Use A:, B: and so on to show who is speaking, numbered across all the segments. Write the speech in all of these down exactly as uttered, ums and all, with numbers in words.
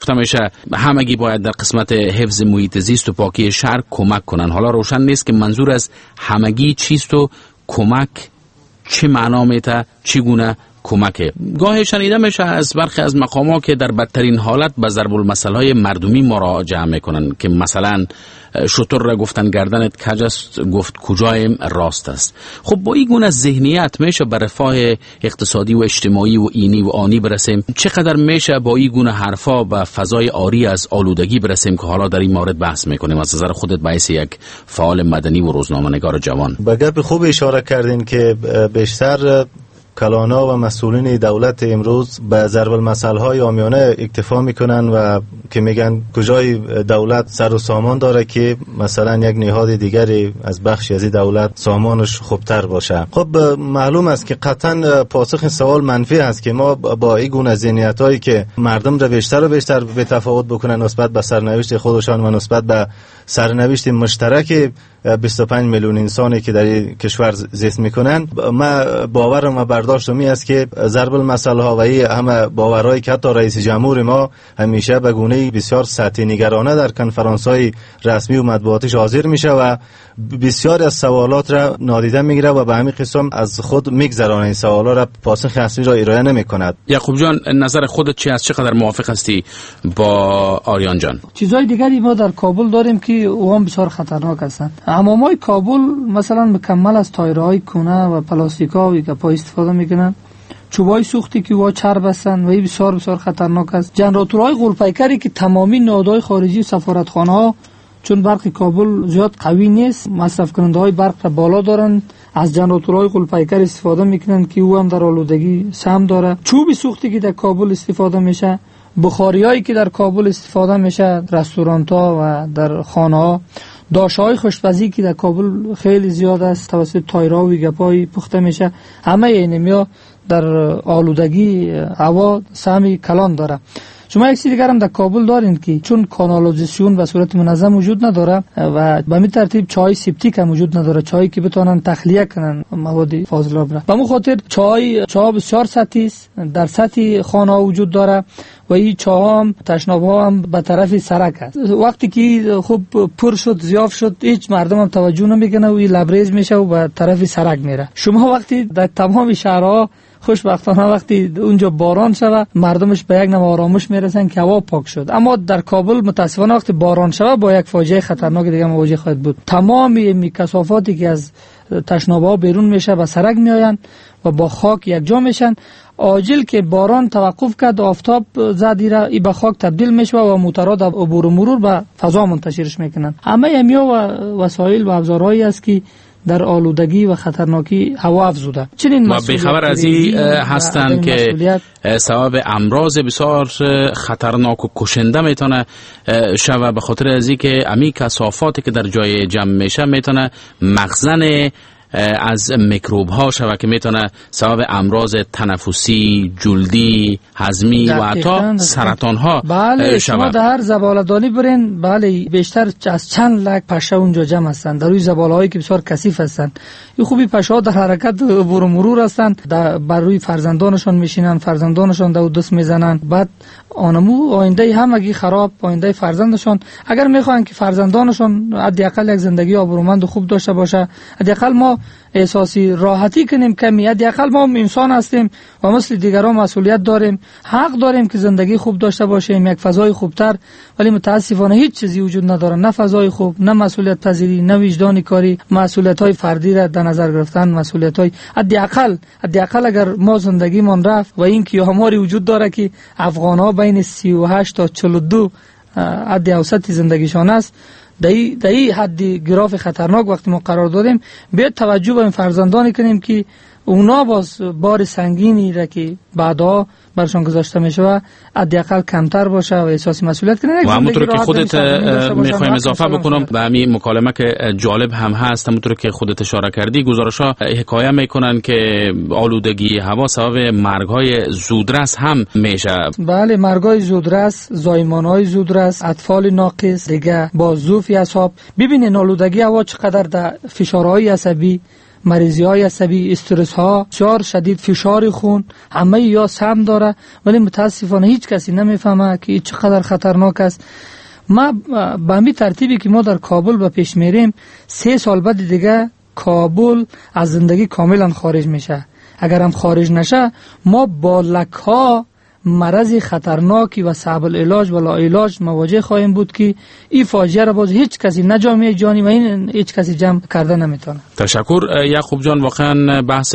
A: گفته میشه همگی باید در قسمت حفظ محیط زیست و پاکی شهر کمک کنن. حالا روشن نیست که منظور از همگی چیست و کمک چه معنا میته، چگونه کمکه. گاهی شنیده میشه از برخی از مقامات که در بدترین حالت به ضرب المثل های مردمی مراجعه میکنن که مثلا شتر را گفتن گردنت کج است، گفت کجایم راست است. خب با این گونه ذهنیت میشه به رفاه اقتصادی و اجتماعی و اینی و آنی برسیم؟ چقدر میشه با این گونه حرفا به فضای آری از آلودگی برسیم که حالا در این مورد بحث میکنیم؟ از نظر خودت باعث یک فعال مدنی و روزنامه‌نگار جوان
B: به گپ خوب اشاره کردین که بیشتر کلانا و مسئولین دولت امروز به ضرب المثل های عامیانه اکتفا میکنن و که میگن کجای دولت سر و سامان داره که مثلا یک نهاد دیگری از بخشی از دولت سامانش خوبتر باشه. خب معلوم است که قطعا پاسخ سوال منفی است که ما با این گونه ذهنیت هایی که مردم رو بیشتر و بیشتر به تفاوت بکنن نسبت به سرنوشت خودشان و نسبت به سرنوشت مشترک بیست و پنج میلیون انسانی که در این کشور زیست میکنن، ما باورم و برداشتم این است که ضرب المثل ها و این همه باورایی که حتی رئیس جمهور ما همیشه به گونه بسیار سطحی نگرانه در کنفرانس های رسمی و مطبوعاتش حاضر میشه و بسیار از سوالات را نادیده میگیره و به همین قسم از خود میگذرانه، این سوالا را پاسخ اصلی را ارائه نمیکند.
A: یعقوب جان، نظر خودت چی است؟ چقدر موافق هستی با آریان جان؟
C: چیزای دیگری ما در کابل داریم که اون بسیار خطرناک هستند. حمامای کابل مثلا مکمل از تایرهای کونه و پلاستیکایی که پای استفاده میکنن، چوبای سوختی که وا چرب هستند و این بسیار بسیار خطرناک است. جنراتورهای غول‌پیکری که تمامی نهادهای خارجی و سفارتخانه‌ها چون برق کابل زیاد قوی نیست، مصرف کننده های برق را بالا دارند، از جنراتورهای غول‌پیکر استفاده میکنن که او هم در آلودگی سهم داره. چوب سوختی که در کابل استفاده میشه، بخاریایی که در کابل استفاده میشه، رستوران‌ها و در خانه‌ها، داشته‌های خوشپزی که در کابل خیلی زیاد است توسط تایرها و گپای پخته میشه، همه اینمیا در آلودگی هوا سهمی کلان داره. شما یک چیز دیگر هم در کابل دارین که چون کانالیزاسیون به صورت منظم وجود نداره و به همین ترتیب چای سیپتیک هم وجود نداره، چایی که بتونن تخلیه کنن مواد فاضلاب را. به همون خاطر چای چای بسیار سطحی است، در سطح خانه وجود داره و این چاه هم تشناب ها هم به طرف سرک است. وقتی که خوب پر شد زیاف شد هیچ مردم هم توجه نمیکنه و این لبریز میشه و به طرف سرک میره. شما وقتی در تمام شهرها خوشبختانه وقتی اونجا باران شود مردمش به یک نوع آرامش میرسن که هوا پاک شد، اما در کابل متاسفانه وقتی باران شود با یک فاجعه خطرناک دیگه مواجه خواهد بود. تمام این کثافاتی که از تشناب‌ها بیرون میشه به سرک میآیند و با خاک یک جا میشن. عاجل که باران توقف کرد، آفتاب زدی را ای به خاک تبدیل میشه و موترها در عبور و مرور به فضا منتشرش میکنن. همه همیا و وسایل و ابزارهایی است که در آلودگی و خطرناکی هوا افزوده. چنین
A: و به خبر از این هستند که سبب امراض بسیار خطرناک و کشنده میتونه شوه، به خاطر از این که امی کثافاتی که در جای جمع میشه میتونه مخزن از میکروب ها شوه که میتونه سبب امراض تنفسی، جلدی، هضمی و حتی سرطان ها
C: بله
A: شوه.
C: شما در هر زباله‌دانی برین، بله بیشتر از چند لک پشه اونجا جمع هستند، در روی زباله هایی که بسیار کثیف هستند. این خوبی پشه ها در حرکت عبور و مرور هستند، بر روی فرزندانشان میشینن، فرزندانشان دو دست میزنن، بعد آنمو آینده همگی خراب، آینده فرزندشان. اگر میخواین که فرزندانشان حداقل یک زندگی آبرومند و خوب داشته باشه، حداقل ما احساسی راحتی کنیم کمی، حداقل ما انسان هستیم و مثل دیگران مسئولیت داریم، حق داریم که زندگی خوب داشته باشیم، یک فضای خوبتر. ولی متاسفانه هیچ چیزی وجود نداره، نه فضای خوب، نه مسئولیت پذیری، نه وجدان کاری، مسئولیت های فردی را در نظر گرفتن، مسئولیت های حداقل حداقل اگر ما زندگی من رفت و این که آماری وجود داره که افغان ها بین سی و هشت تا چهل و دو حد اوسط زندگیشان است، در این حد گراف خطرناک وقتی ما قرار دادیم باید توجه به این فرزندانی کنیم که اونا باز بار سنگینی را که بعدا برشان گذاشته میشه و حداقل کمتر باشه و احساس مسئولیت کنه.
A: و همونطور که خودت میخوایم اضافه بکنم به همین مکالمه که جالب هم هست، همونطور که خودت اشاره کردی، گزارش‌ها حکایه میکنن که آلودگی هوا سبب مرگ‌های زودرس هم میشه.
C: بله، مرگ‌های زودرس، زایمان‌های زودرس، اطفال ناقص، دیگه با ضعف اعصاب. ببینید آلودگی هوا چقدر در فشارهای عصبی مریضی های عصبی، استرس ها، بسیار شدید، فشار خون، همه یا سم داره، ولی متاسفانه هیچ کسی نمیفهمه که چقدر خطرناک است. ما به همین ترتیبی که ما در کابل به پیش میریم، سه سال بعد دیگه کابل از زندگی کاملا خارج میشه. اگر هم خارج نشه، ما با لکها مرض خطرناکی و صعب العلاج و لا علاج مواجه خواهیم بود که این فاجعه را باز هیچ کسی نه جامعه جهانی و این هیچ کسی جمع کرده نمیتونه.
A: تشکر یعقوب جان، واقعا بحث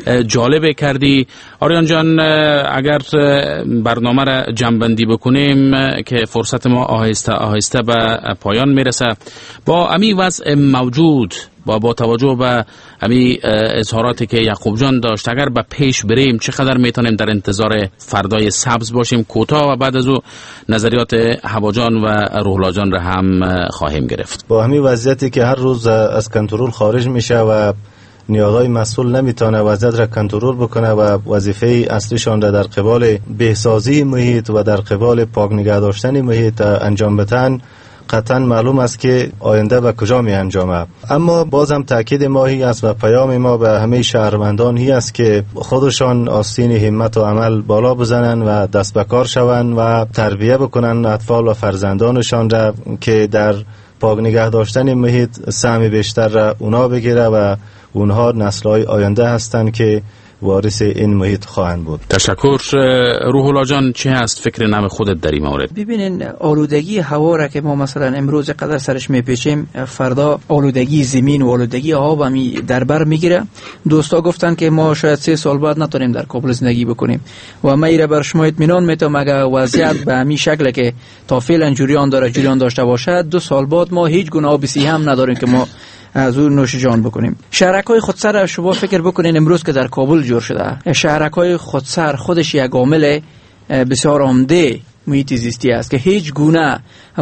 A: جالب کردی. آریان جان، اگر برنامه را جمع‌بندی بکنیم که فرصت ما آهسته آهسته به پایان میرسه، با امی وضع موجود با با توجه به امی اظهاراتی که یعقوب جان داشت، اگر به پیش بریم چقدر میتونیم در انتظار فردای سبز باشیم؟ کوتاه و بعد از او نظریات هوا جان و روح‌الله جان را هم خواهیم گرفت.
B: با همین وضعیتی که هر روز از کنترل خارج میشه و نیازهای مسئول نمیتونه وضعیت را کنترل بکنه و وظیفه اصلیشان را در قبال بهسازی محیط و در قبال پاک نگه داشتن محیط انجام بدن، قطعا معلوم است که آینده به کجا می انجامه. اما بازم تاکید ما هی است و پیام ما به همه شهروندان هی است که خودشان آستین همت و عمل بالا بزنن و دست به کار شوند و تربیه بکنن اطفال و فرزندانشان را که در پاک نگه داشتن محیط سهم بیشتر را اونا بگیره و اونها نسل‌های آینده هستند که وارث این محیط خواهند بود.
A: تشکر. روح‌الله جان، چه هست فکر نام خودت در این مورد؟
D: ببینین، آلودگی هوا را که ما مثلا امروز قدر سرش میپیچیم، فردا آلودگی زمین و آلودگی آب هم در بر میگیره. دوستا گفتن که ما شاید سه سال بعد نتونیم در کابل زندگی بکنیم و ما ایره بر شما اطمینان میتونم اگر وضعیت به همین شکل که تا فعلا جریان داره جریان داشته باشه، دو سال بعد ما هیچ گونه آب سیاه هم نداریم که ما از اون نوش جان بکنیم. شهرک‌های خودسر شما فکر بکنین امروز که در کابل جور شده، شهرک‌های خودسر خودش یک عامل بسیار عمده محیط زیستی است که هیچ گونه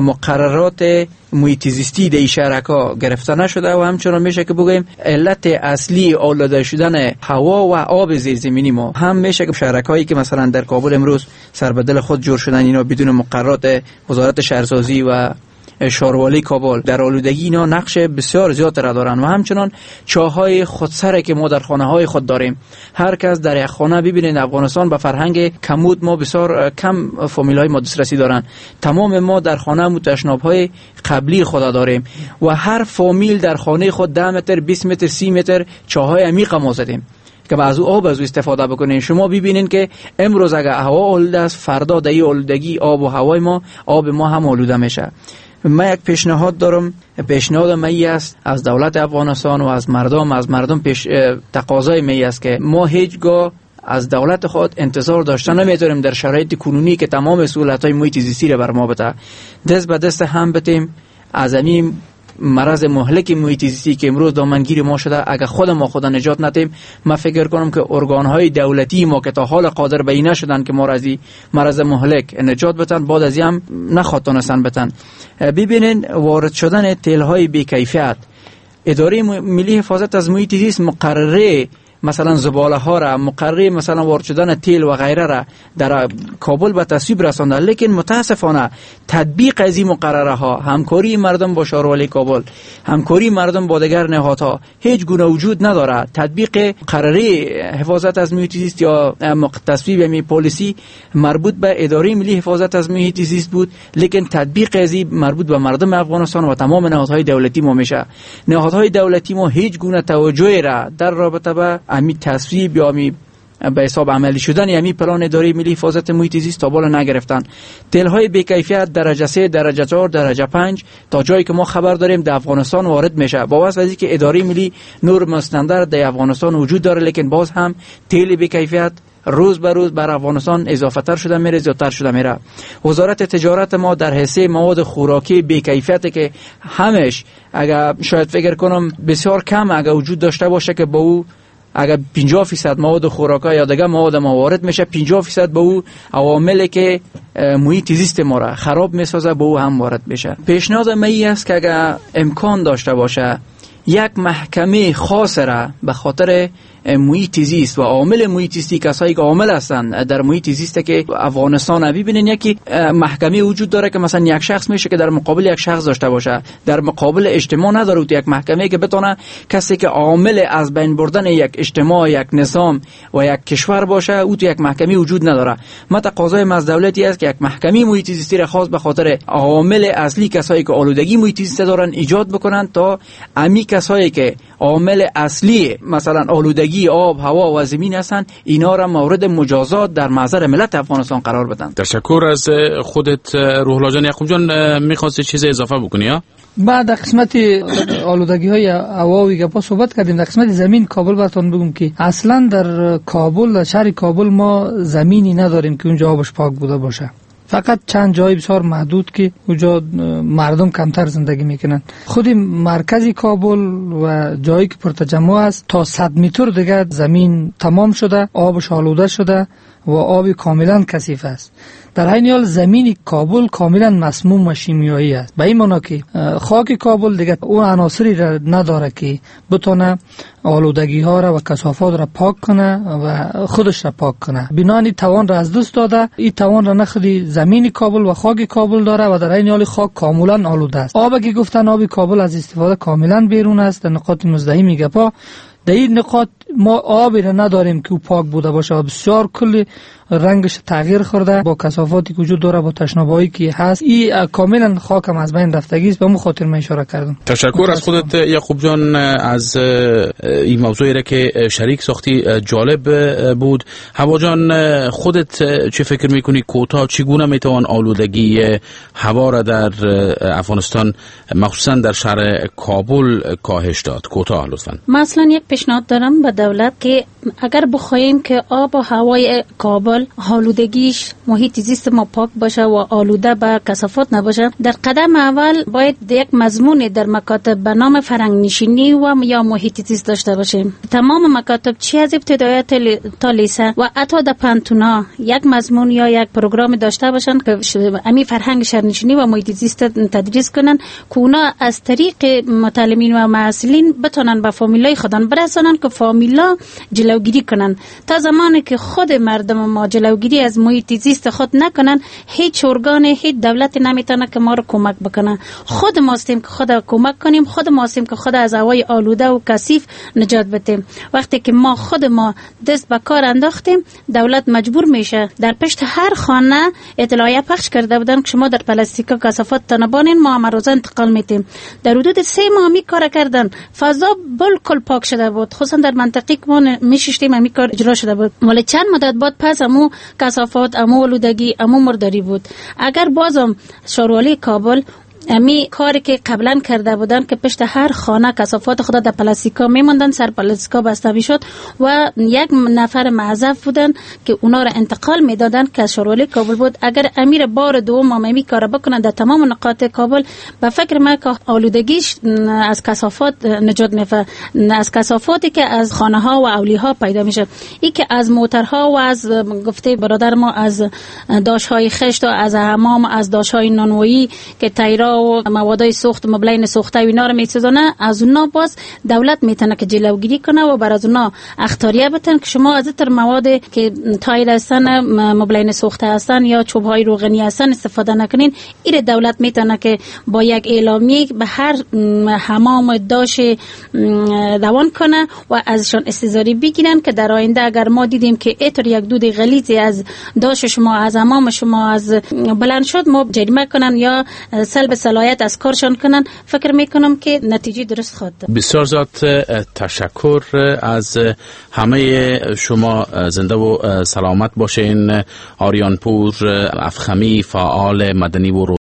D: مقررات محیط زیستی در این شهرک‌ها گرفته نشده و همچنان میشه که بگوییم علت اصلی آلوده شدن هوا و آب زیرزمینی ما هم میشه که شهرک‌هایی که مثلا در کابل امروز سر به دل خود جور شدن، اینا بدون مقررات وزارت شهرسازی و شاروالی کابل در آلودگی اینا نقش بسیار زیاد را دارن و همچنان چاهای خودسره که ما در خانه های خود داریم. هر کس در یک خانه ببینید افغانستان به فرهنگ کمود ما بسیار کم فامیل های ما دسترسی دارن. تمام ما در خانه متشناب های قبلی خود داریم و هر فامیل در خانه خود ده متر، بیست متر، سی متر چاهای عمیق ما زدیم که از او آب از او استفاده بکنین. شما ببینین که امروز اگر هوا آلوده است، فردا در این آلودگی آب و هوای ما آب ما هم آلوده میشه. من یک پیشنهاد دارم، پیشنهاد می است از دولت افغانستان و از مردم از مردم پیش تقاضای می است که ما هیچگاه از دولت خود انتظار داشته نمیتونیم در شرایط کنونی که تمام سهولت‌های محیط زیستی را بر ما بده، دست به دست هم بتیم از این مرض مهلک محیط زیستی که امروز دامنگیر ما شده. اگر خود ما خود نجات ندیم، من فکر کنم که ارگان‌های دولتی ما که تا حال قادر به این نشدن که ما را از مرض مهلک نجات بدن، بعد از این هم نخواتونستن بدن. ببینین وارد شدن تیل‌های بی‌کیفیت، اداره ملی حفاظت از محیط زیست مقرره مثلا زباله ها را، مقرره مثلا وارد شدن تیل و غیره را در کابل به تصویب رسانده، لیکن متاسفانه تطبیق از این مقرره ها، همکاری مردم با شاروالی کابل، همکاری مردم با دیگر نهادها هیچ گونه وجود نداره. تطبیق قراره حفاظت از محیط زیست یا تصویب می پالیسی مربوط به اداره ملی حفاظت از محیط زیست بود، لیکن تطبیق از این مربوط به مردم افغانستان و تمام نهادهای دولتی ما میشه. نهادهای دولتی ما هیچ گونه توجهی را در رابطه با امی تصویب یا امی به حساب عملی شدن یعنی پلان اداره ملی حفاظت محیط زیست تا بالا نگرفتن. تل‌های بی‌کیفیت درجه سه، درجه چهار، درجه پنج تا جایی که ما خبر داریم در افغانستان وارد میشه. با واسه اینکه اداره ملی نورم استاندارد در افغانستان وجود داره، لیکن باز هم تیل بی‌کیفیت روز به روز بر افغانستان اضافه تر شده میره، زیادتر شده میره. وزارت تجارت ما در حصه مواد خوراکی بی‌کیفیت که همش اگر شاید فکر کنم بسیار کم اگر وجود داشته باشه که با او اگر پنجاه درصد مواد خوراکی یا دیگه مواد ما وارد میشه، پنجاه درصد به او عواملی که محیط زیست ما را خراب میسازه به او هم وارد میشه. پیشنهاد می است که اگر امکان داشته باشه یک محکمه خاص را به خاطر محیط زیست و عامل محیط زیستی کسایی که عامل هستند در محیط زیست که افغانستان ببینین یکی محکمه وجود داره که مثلا یک شخص میشه که در مقابل یک شخص داشته باشه، در مقابل اجتماع نداره تو یک محکمه که بتونه کسی که عامل از بین بردن یک اجتماع، یک نظام و یک کشور باشه او تو یک محکمه وجود نداره. ما تقاضای ما از دولتی است که یک محکمه محیط زیستی را خاص به خاطر عامل اصلی کسایی که آلودگی محیط زیست دارن ایجاد بکنن تا امی کسایی که عامل اصلی مثلا آلودگی آب، هوا و زمین هستن اینا را مورد مجازات در محضر ملت افغانستان قرار بدن.
A: تشکر از خودت روح الله جان. یعقوب جان می‌خواستی چیز اضافه بکنی ها؟
C: بعد قسمت آلودگی های هوایی که با صحبت کردیم، در قسمت زمین کابل براتون بگم که اصلا در کابل، در شهر کابل ما زمینی نداریم که اونجا آبش پاک بوده باشه. فقط چند جای بسیار محدود که اونجا مردم کمتر زندگی میکنن. خود مرکز کابل و جایی که پرتجمع است تا صد متر دیگه زمین تمام شده، آبش آلوده شده و آب کاملا کثیف است. در حین حال زمین کابل کاملا مسموم و شیمیایی است. به این معنی که خاک کابل دیگه اون عناصری را نداره که بتونه آلودگی ها را و کثافات را پاک کنه و خودش را پاک کنه. بنابراین توان را از دست داده. این توان را نخودی زمین کابل و خاک کابل داره و در حین حال خاک کاملا آلوده است. آب که گفتن آب کابل از استفاده کاملا بیرون است. در نقاط مزدحم میگه پا در این نقاط ما آبی را نداریم که پاک بوده باشه. بسیار کلی رنگش تغییر خورده با کثافاتی که وجود داره، با تشنابایی که هست. این کاملا خاکم از بین رفتگی است. به اون خاطر من اشاره کردم.
A: تشکر از خودت یعقوب جان از این موضوعی را که شریک ساختی، جالب بود. هوا جان خودت چه فکر میکنی کوتاه چگونه میتوان آلودگی هوا را در افغانستان مخصوصا در شهر کابل کاهش داد؟ کوتاه لطفاً.
E: مثلا یک پیشنهاد دارم به دولت که اگر بخوایم که آب و هوای کابل آلودگیش محیط زیست ما پاک باشه و آلوده به کثافات نباشه، در قدم اول باید یک مضمون در مکاتب به نام فرهنگ نشینی و یا محیط زیست داشته باشیم. تمام مکاتب چی از ابتدایی تا لیسه و حتی در پانتونا یک مضمون یا یک پروگرام داشته باشن که امی فرهنگ شهرنشینی و محیط زیست تدریس کنن که اونا از طریق متعلمین و معلمین بتونن به فامیلای خودن برسونن که فامیلا جلوگیری کنن. تا زمانی که خود مردم ما جلوگیری از محیط زیست خود نکنن، هیچ ارگان، هیچ دولت نمیتونه که ما رو کمک بکنه. خود ما هستیم که خود کمک کنیم، خود ما هستیم که خود از هوای آلوده و کثیف نجات بدیم. وقتی که ما خود ما دست به کار انداختیم، دولت مجبور میشه. در پشت هر خانه اطلاعیه پخش کرده بودن که شما در پلاستیکا کثافات تنبانین، ما هم روزا انتقال میتیم. در حدود سه ماه می کار کردن، فضا بالکل پاک شده بود. خصوصا در منطقه که ما میشیشتیم همی کار اجرا شده بود. ولی چند مدت بعد پس امو کثافات، امو آلودگی، امو مرداری بود. اگر بازم شهروالی کابل امی کاری که قبلا کرده بودن که پشت هر خانه کثافات خدا در پلاستیکا میموندن، سر پلاستیکا بسته میشد و یک نفر معذب بودن که اونا را انتقال میدادن که شهروالی کابل بود. اگر امیر بار دوم هم امی کار بکنن در تمام نقاط کابل، به فکر من که آلودگیش از کثافات نجات میفه، از کثافاتی که از خانه ها و اولی ها پیدا میشه. این که از موترها و از گفته برادر ما از داش های خشت و از حمام، از داش های نانوایی که تیرا و موادای سوخت مبلین سوخته و اینا رو میسازونه، از اونا باز دولت میتونه که جلوگیری کنه و بر از اونا اختاریه بتن که شما از تر مواد که تایر هستن، مبلین سوخته هستن یا چوب های روغنی هستن استفاده نکنین. این دولت میتونه که با یک اعلامیه به هر حمام داش دوان کنه و ازشان استزاری بگیرن که در آینده اگر ما دیدیم که ایتر یک دود غلیظی از داش شما، از حمام شما از بلند شد، ما جریمه کنن یا سلب صلاحیت از کارشان کنن. فکر میکنم که نتیجه درست خواهد داد.
A: بسیار زیاد تشکر از همه شما. زنده و سلامت باشین. آریان پور افخمی، فعال مدنی و